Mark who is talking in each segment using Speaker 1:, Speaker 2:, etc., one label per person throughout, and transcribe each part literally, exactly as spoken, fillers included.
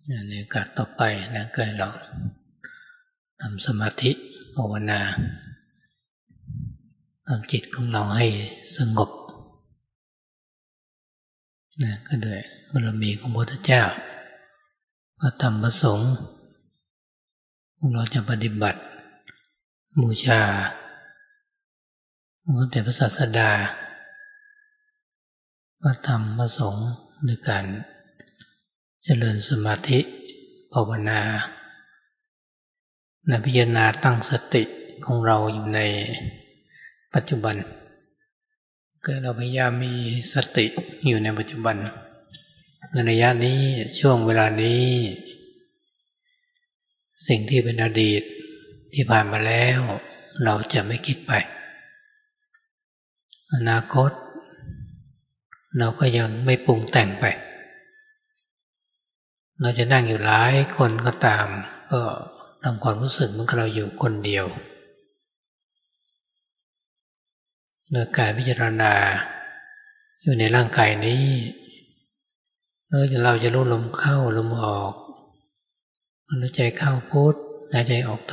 Speaker 1: ในโอกาสต่อไปนะก็ให้เราทำสมาธิภาวนาทำจิตของเราให้สงบนะก็ด้วยบารมีของพระพุทธเจ้าพระธรรมพระสงฆ์พวกเราจะปฏิบัติบูชาพระพุทธพระศาสดาพระธรรมพระสงฆ์ด้วยการเจริญสมาธิภาวนาในพิจารณาตั้งสติของเราอยู่ในปัจจุบันก็เราพยายามมีสติอยู่ในปัจจุบันในระยะนี้ช่วงเวลานี้สิ่งที่เป็นอดีตที่ผ่านมาแล้วเราจะไม่คิดไปอนาคตเราก็ยังไม่ปรุงแต่งไปเราจะนั่งอยู่หลายคนก็ตามก็ทำความรู้สึกเหมือนกับเราอยู่คนเดียวโดยการพิจารณาอยู่ในร่างกายนี้เราจะรู้ลมเข้าลมออกมันใจเข้าพุทหายใจออกโท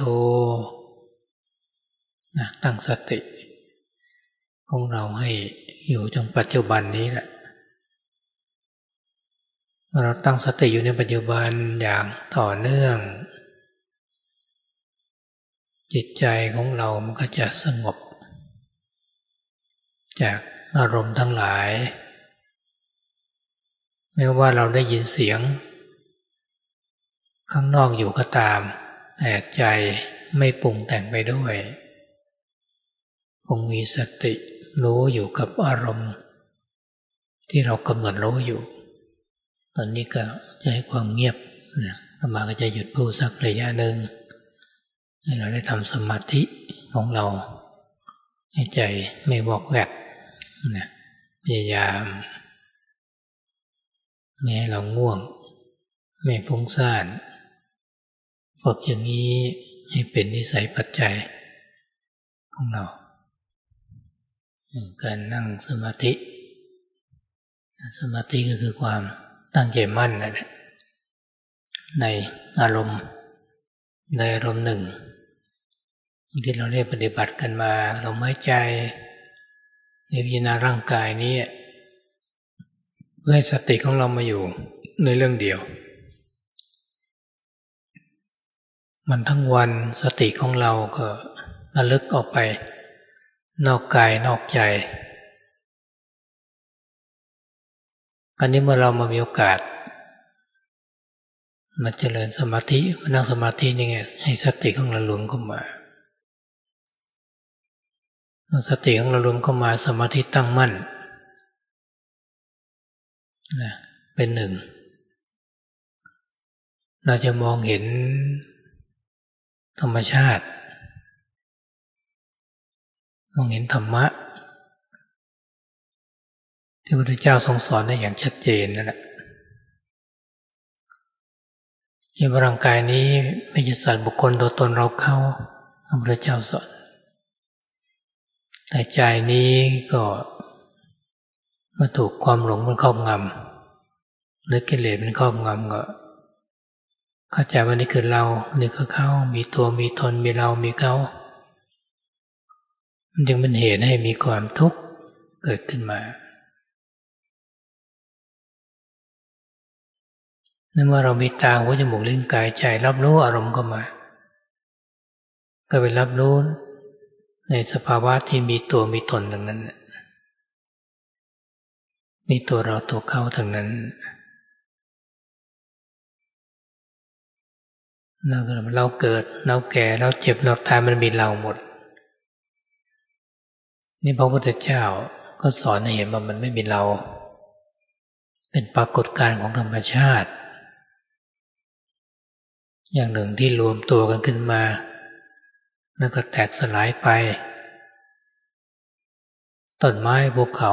Speaker 1: นะตั้งสติของเราให้อยู่ตรงปัจจุบันนี้แหละเราตั้งสติอยู่ในปัจจุบันอย่างต่อเนื่องจิตใจของเรามันก็จะสงบจากอารมณ์ทั้งหลายไม่ว่าเราได้ยินเสียงข้างนอกอยู่ก็ตามแต่ใจไม่ปรุงแต่งไปด้วยคงมีสติรู้อยู่กับอารมณ์ที่เรากำหนดรู้อยู่ตอนนี้ก็จะให้ความเงียบนะอาตมาก็จะหยุดพูดสักระยะหนึ่งให้เราได้ทำสมาธิของเราให้ใจไม่วอกแวกนะพยายามไม่ให้เราง่วงไม่ฟุ้งซ่านฝึกอย่างนี้ให้เป็นนิสัยปัจจัยของเราการนั่งสมาธิสมาธิก็คือความตั้งใจมั่นนั่นแหละในอารมณ์ในอารมณ์หนึ่งที่เราได้ปฏิบัติกันมาเราไม่ใจในพิจารณาร่างกายนี้เพื่อให้สติของเรามาอยู่ในเรื่องเดียวมันทั้งวันสติของเราก็ระลึกออกไปนอกกายนอกใจอันนี้เมื่อเรามามีโอกาสมาเจริญสมาธิมานั่งสมาธินี่ไงให้สติของเรารวมเข้ามาสติของเรารวมเข้ามาสมาธิตั้งมั่นนะเป็นหนึ่งเราจะมองเห็นธรรมชาติมองเห็นธรรมะที่พระพุทธเจ้าทรงสอนได้อย่างชัดเจนนั่นแหละที่ร่างกายนี้ไม่ใช่สัตว์บุคคลตัวตนเราเขาพระพุทธเจ้าสอนแต่ใจนี้ก็มาถูกความหลงมันครอบงำหรือกิเลสมันครอบงำก็เข้าใจว่านี่คือเรานี่คือเขามีตัวมีตนมีเรามีเขามันจึงเป็นเหตุให้มีความทุกข์เกิดขึ้นมาเมื่อเรามีตาหูจมูกลิ้นกายใจรับรู้อารมณ์เข้ามาก็ไปรับรู้ในสภาวะที่มีตัวมีตนทั้งนั้นมีตัวเราตัวเขาทั้งนั้นเราเกิดเราแก่เราเจ็บเราตายมันมีเราหมดนี่พระพุทธเจ้าก็สอนให้เห็นว่ามันไม่มีเราเป็นปรากฏการณ์ของธรรมชาติอย่างหนึ่งที่รวมตัวกันขึ้นมาแล้วก็แตกสลายไปต้นไม้ภูเขา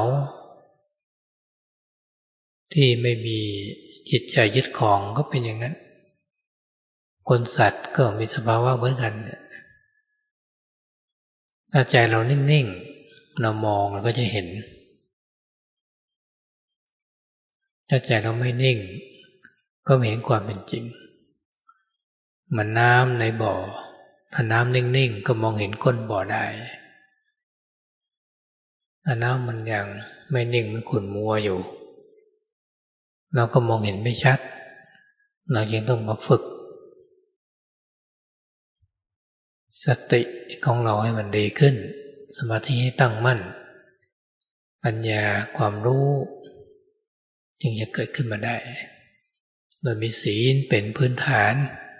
Speaker 1: ที่ไม่มีจิตใจยึดของก็เป็นอย่างนั้นคนสัตว์ก็มีสภาวะเหมือนกันถ้าใจเรานิ่งๆเรามองเราก็จะเห็นถ้าใจเราไม่นิ่งก็เห็นความเป็นจริงเหมือนน้ำในบ่อถ้าน้ำนิ่งๆก็มองเห็นก้นบ่อได้ถ้าน้ำมันยังไม่นิ่งมันขุ่นมัวอยู่เราก็มองเห็นไม่ชัดเรายังต้องมาฝึกสติของเราให้มันดีขึ้นสมาธิให้ตั้งมั่นปัญญาความรู้จึงจะเกิดขึ้นมาได้โดยมีศีลเป็นพื้นฐาน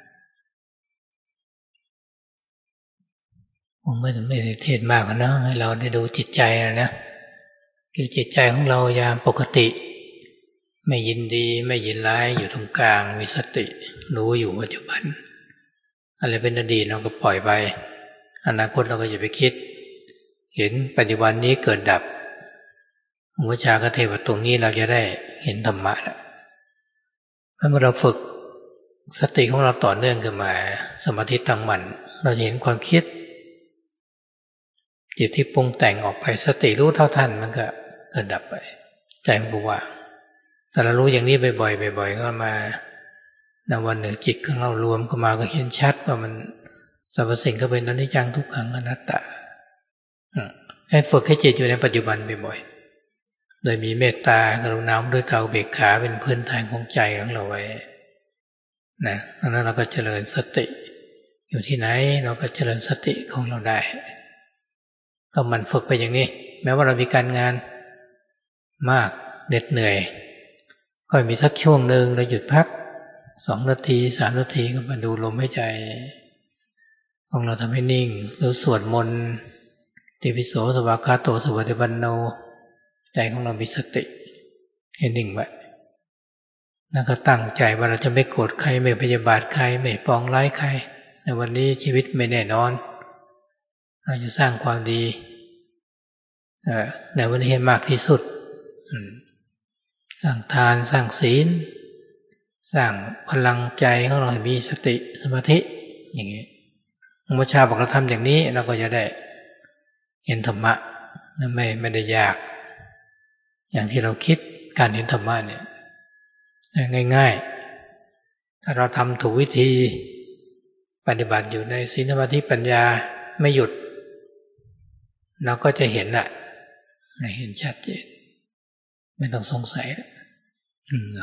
Speaker 1: ผมไม่ไม่ได้เทศมากนะให้เราได้ดูจิตใจนะนะคือจิตใจของเรายามปกติไม่ยินดีไม่ยินร้ายอยู่ตรงกลางมีสติรู้อยู่ปัจจุบันอะไรเป็นอดีตเราก็ปล่อยไปอนาคตเราก็อย่าไปคิดเห็นปัจจุบันนี้เกิดดับอุปชากเทวะตรงนี้เราจะได้เห็นธรรมะแล้วเมื่อเราฝึกสติของเราต่อเนื่องขึ้นมาสมาธิตั้งมั่นเราจะเห็นความคิดจิตที่ปรุงแต่งออกไปสติรู้เท่าทันมันก็เกิดดับไปใจมันก็ว่างแต่เรารู้อย่างนี้บ่อยๆบ่อยๆก็มาในวันหนึ่งจิตของเรารวมก็มาก็เห็นชัดว่ามันสรรพสิ่งก็เป็นอนิจจังทุกขังอนัตตาให้ฝึกให้จิตอยู่ในปัจจุบันบ่อยๆโดยมีเมตตากรุณาด้วยเตาเบกขาเป็นพื้นฐานของใจของเราไว้นะแล้วเราก็เจริญสติอยู่ที่ไหนเราก็เจริญสติของเราได้ก็มันฝึกไปอย่างนี้แม้ว่าเรามีการงานมากเหน็ดเหนื่อยก็มีสักช่วงหนึ่งเราหยุดพักสองนาทีสามนาทีก็มาดูลมหายใจของเราทำให้นิ่งหรือสวดมนต์ติปิโสสวากขาโตสวัสดิปันโนใจของเรามีสติให้นิ่งไว้แล้วก็ตั้งใจว่าเราจะไม่โกรธใครไม่พยาบาทใครไม่ปองร้ายใครในวันนี้ชีวิตไม่แน่นอนเราจะสร้างความดีในวันนี้ให้มากที่สุดสร้างทานสร้างศีลสร้างพลังใจของเราให้มีสติสมาธิอย่างนี้อุปชาบอกเราทำอย่างนี้เราก็จะได้เห็นธรรมะไม่ไม่ได้ยากอย่างที่เราคิดการเห็นธรรมะเนี่ยง่ายๆถ้าเราทำถูกวิธีปฏิบัติอยู่ในศีลสมาธิปัญญาไม่หยุดเราก็จะเห็นแหละเห็นชัดเจนไม่ต้องสงสัยอืม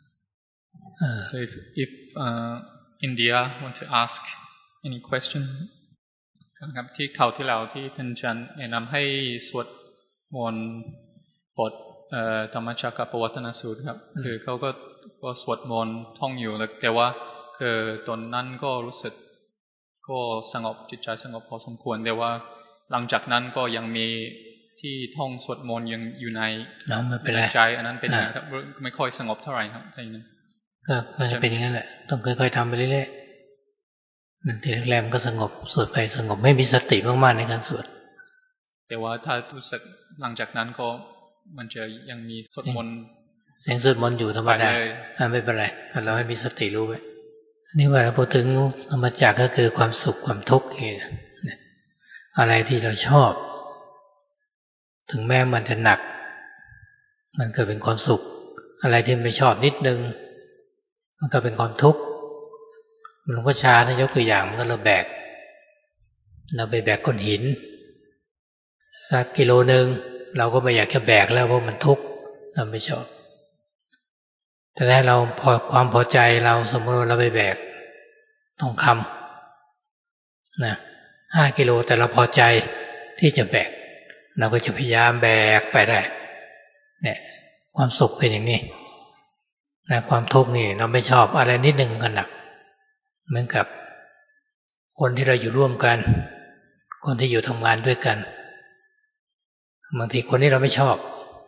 Speaker 1: uh,
Speaker 2: so if, if uh, India want to ask any question ครับที่ข่าวที่แล้วที่ท่านอาจารย์แนะนำให้สวดมนต์บทธรรมจักรปวัตนสูตรครับคือเขาก็ก็สวดมนต์ท่องอยู่แต่ว่าคือตอนนั้นก็รู้สึกก็สงบจิตใจสงบพอสมควรแต่ว่าหลังจากนั้นก็ยังมีที่ท่องสวดมนต์ยังอยู่ในใจอันนั้นเป็นยังไงครับไม่ค่อยสงบเท่าไหร่ครับท่านนั้น
Speaker 1: ก็มันจะเป็นอย่างนั้นแหละต้องค่อยๆทำไปเรื่อยๆหนึ่งทีแรกๆก็สงบสวดไปสงบไม่มีสติมากๆในการสวด
Speaker 2: แต่ว่าถ้ารู้สึกหลังจากนั้นก็มันจะยังมีสวดมนต์
Speaker 1: เสียงสวดมนต์อยู่ธรรมดาไม่เป็นไรเราให้มีสติรู้ไว้นี่ว่าพอถึงธรรมจักรก็คือความสุขความทุกข์นี่อะไรที่เราชอบถึงแม้มันจะหนักมันก็เป็นความสุขอะไรที่ไม่ชอบนิดนึงมันก็เป็นความทุกข์หลวงพ่อชาท่านยกตัวอย่างมันก็เราแบกเราไปแบกก้อนหินสักกิโลนึงเราก็ไม่อยากจะแบกแล้วเพราะมันทุกข์เราไม่ชอบแต่ถ้าเราพอความพอใจเราสมมติเราไปแบกทองคำนะห้ากิโลแต่เราพอใจที่จะแบกเราก็จะพยายามแบกไปได้เนี่ยความสุขเป็นอย่างนี้นะความทุกข์นี่เราไม่ชอบอะไรนิดหนึ่งก็หนักเหมือนกับคนที่เราอยู่ร่วมกันคนที่อยู่ทำงานด้วยกันบางทีคนที่เราไม่ชอบ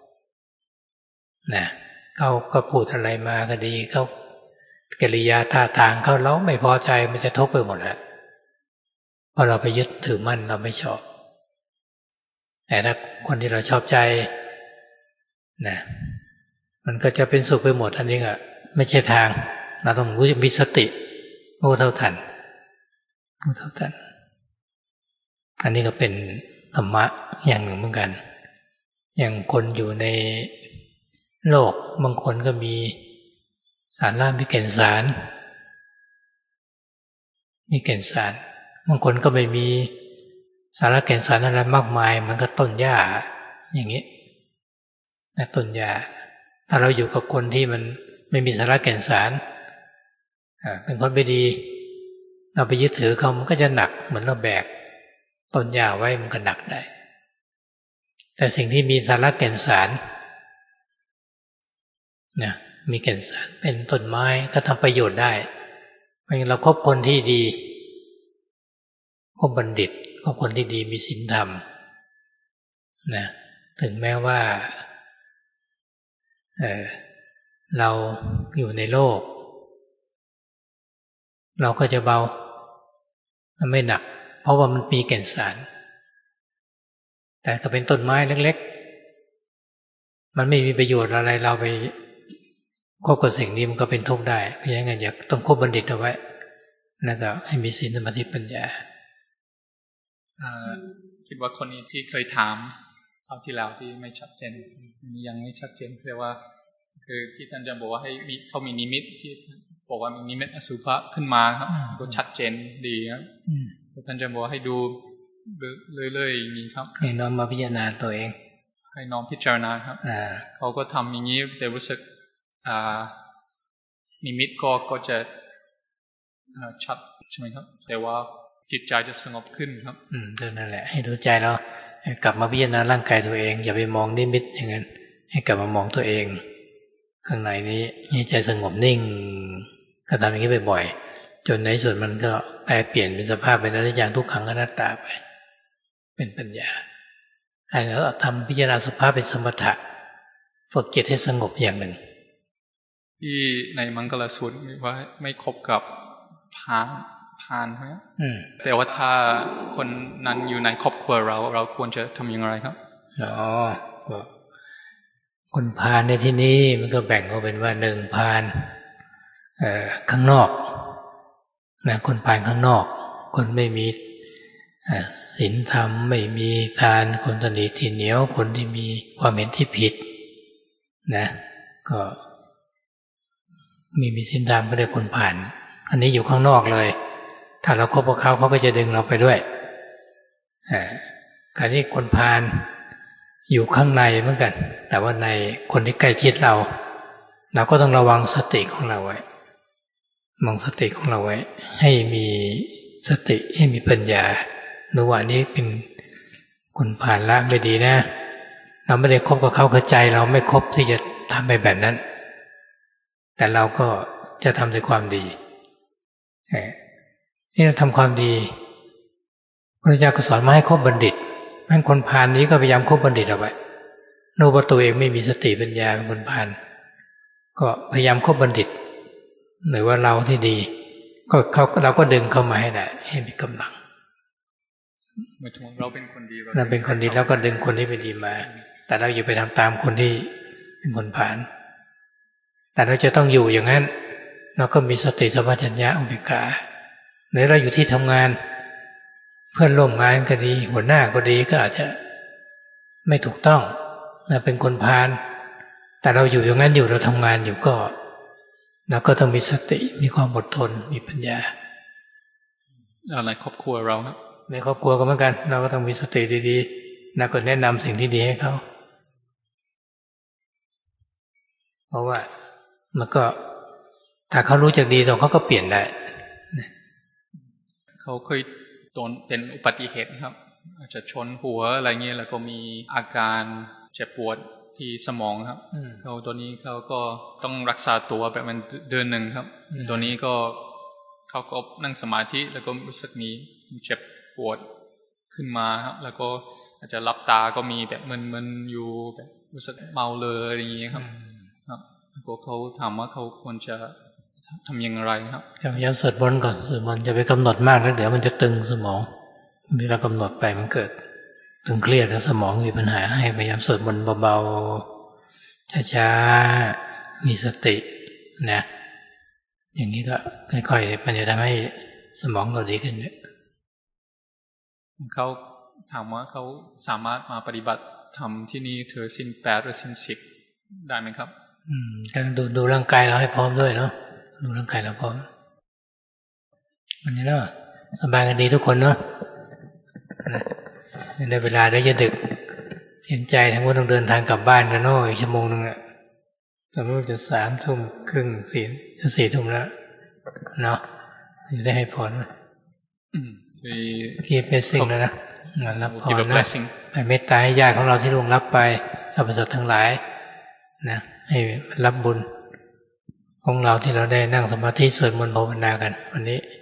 Speaker 1: นะเขาก็พูดอะไรมาก็ดีเขากิริยาท่าทางเขาเราไม่พอใจมันจะทุกข์ไปหมดแล้วเพราะเราไปยึดถือมั่นเราไม่ชอบแต่ถ้าคนที่เราชอบใจนะมันก็จะเป็นสุขไปหมดอันนี้ก็ไม่ใช่ทางเราต้องรู้มีสติรู้เท่าทันรู้เท่าทันอันนี้ก็เป็นธรรมะอย่างหนึ่งเหมือนกันอย่างคนอยู่ในโลกบางคนก็มีสาระมีแก่นสารมีแก่นสารบางคนก็ไม่มีสาระแก่นสารอะไรมากมายมันก็ต้นหญ้าอย่างนี้นะต้นหญ้าถ้าเราอยู่กับคนที่มันไม่มีสาระแก่นสารเป็นคนไม่ดีเราไปยึดถือเขามันก็จะหนักเหมือนเราแบกต้นหญ้าไว้มันก็หนักได้แต่สิ่งที่มีสาระแก่นสารเนี่ยมีแก่นสารเป็นต้นไม้ก็ทำประโยชน์ได้เพราะงั้นเราคบคนที่ดีคบบัณฑิตคบคนที่ดีมีศีลธรรมนะถึงแม้ว่าเอ่อเราอยู่ในโลกเราก็จะเบาไม่หนักเพราะว่ามันมีแก่นสารแต่ถ้าเป็นต้นไม้เล็กๆมันไม่มีประโยชน์อะไรเราไปคบกับสิ่งนี้มันก็เป็นทุกข์ได้เพราะงั้นอย่าต้องคบบัณฑิตเอาไว้แล้วก็ให้มีศีลสมาธิปัญญา
Speaker 2: คิดว่าคนนี้ที่เคยถามคราวที่แล้วที่ไม่ชัดเจนยังไม่ชัดเจนเรียกว่าคือที่ท่านจะบอกว่าให้มีเขามีนิมิตที่บอกว่ามีนิมิตอสุภะขึ้นมาครับก็ชัดเจนดีครับท่านจะบอกให้ดูเรื่อยๆอย่างนี้ครับ
Speaker 1: ให้น้อมมาพิจารณาตัวเอง
Speaker 2: ให้น้อมพิจารณาครับเขาก็ทำอย่างนี้แต่รู้สึกนิมิตก็ก็จะชัดใช่ไหมครับแต่ว่าจิตใจจะสงบขึ้นครับ
Speaker 1: อืมก็นั่นแหละให้ดูใจเรากลับมาพิจารณาร่างกายตัวเองอย่าไปมองนิมิตอย่างนั้นให้กลับมามองตัวเองข้างในนี้ให้ใจสงบนิ่งก็ทำอย่างนี้บ่อยๆจนในสุดมันก็แปลเปลี่ยนเป็นสภาพเป็นอนิจจังทุกขังอนัตตาไปเป็นปัญญาให้เราทำพิจารณาสุภาพเป็นสมถะฝึกจิตให้สงบอย่างหนึ่ง
Speaker 2: ที่ในมังกรสูตรว่าไม่คบกับพาลพาลใช่ไหมแต่ว่าถ้าคนนั้นอยู่ในครอบครัวเราเราควรจะทำอย่างไรครับ
Speaker 1: อ๋อคนพาลในที่นี้มันก็แบ่งออกเป็นว่าหนึ่งพาลเอ่อข้างนอกนะคนพาลข้างนอกคนไม่มีศีลธรรมไม่มีทานคนตนีทีเหนียวคนที่มีความเห็นที่ผิดนะก็มีมีศีลธรรมก็ได้คนผ่านอันนี้อยู่ข้างนอกเลยถ้าเราคบกับเขาเขาก็จะดึงเราไปด้วยอ่าการที่คนพาลอยู่ข้างในเหมือนกันแต่ว่าในคนที่ใกล้ชิดเราเราก็ต้องระวังสติของเราไว้มองสติของเราไว้ให้มีสติให้มีปัญญารู้ว่านี้เป็นคนผ่านละไม่ดีนะเราไม่ได้คบกับเขาคือใจเราไม่คบที่จะทำไปแบบนั้นแต่เราก็จะทำด้วยความดีนี่เราทำความดีพระเจ้าก็สอนมาให้คบบัณฑิตแม้คนพาลนี้ก็พยายามคบบัณฑิตเอาไว้รู้ว่าตัวเองไม่มีสติปัญญาเป็นคนพาลก็พยายามคบบัณฑิตหรือว่าเราที่ดีก็เขาเราก็ดึงเข้ามาให้ได้ให้มีกำลัง
Speaker 2: เราเป็นคนดี
Speaker 1: เราเป็นคนดีแล้วก็ดึงคนที่ไม่ดีมาแต่เราอย่าไปทำตามคนที่เป็นคนพาลแต่เราจะต้องอยู่อย่างนั้นเราก็มีสติสัมปชัญญะอุเบกขาหรือเราอยู่ที่ทำงานเพื่อนร่วมงานก็ดีหัวหน้าก็ดีก็อาจจะไม่ถูกต้องเราเป็นคนพาลแต่เราอยู่อย่างนั้นอยู่เราทำงานอยู่ก็เราก็ต้องมีสติมีความอดทนมีปัญญา
Speaker 2: อะไรครอบครัวเราครับ
Speaker 1: ในครอบครัวก็เหมือนกันเราก็ต้องมีสติดีๆแล้วก็แนะนำสิ่งที่ดีให้เขาเพราะว่ามันก็ถ้าเขารู้จักดีตรงเขาก็เปลี่ยนได้
Speaker 2: เขาเคยโดนเป็นอุบัติเหตุครับอาจจะชนหัวอะไรเงี้ยแล้วก็มีอาการเจ็บปวดที่สมองครับเขาตัวนี้เขาก็ต้องรักษาตัวแบบมันเดือนหนึ่งครับตัวนี้ก็เขาก็นั่งสมาธิแล้วก็รู้สึกมีเจ็บปวดขึ้นมาครับแล้วก็อาจจะหลับตาก็มีแบบมึนๆอยู่แบบรู้สึกเมาเลยอย่างเงี้ยครับครับก็เขาถามว่าเขาควรจะทำยังไงครับ
Speaker 1: พยายามสวดมนต์ก่อนสวดมนต์จะไปกำหนดมากแล้วเดี๋ยวมันจะตึงสมองเวลากำหนดไปมันเกิดตึงเครียดแล้วสมองมีปัญหาให้พยายามสวดมนต์เบาๆช้าๆมีสตินะอย่างนี้ก็ค่อยๆมันจะทำให้สมองเราดีขึ้นเนี่ย
Speaker 2: เขาถามว่าเขาสามารถมาปฏิบัติธรรมที่นี่เธอสิ้นแปดหรือสิ้นสิบได้ไหมครับ
Speaker 1: อืมการดูดูร่างกายเราให้พร้อมด้วยเนาะดูร่างกายเราพร้อมวันนี้เนาะสบายกันดีทุกคนเนาะในเวลาได้จะดึกเห็นใจทั้งว่าต้องเดินทางกลับบ้านกันเนาะอีกชั่วโมงนึงอ่ะตอนนี้จะสามทุ่มครึ่งสี่จะสี่ทุ่มแล้วเนาะจะได้ให้พรที่เป็นสิ่งแล้วนะรับพรนะให้เมตตาให้ญาติของเราที่ล่วงลับไปสรรพสัตว์ทั้งหลายนะให้รับบุญของเราที่เราได้นั่งสมาธิสวดมนต์ภาวนากันวันนี้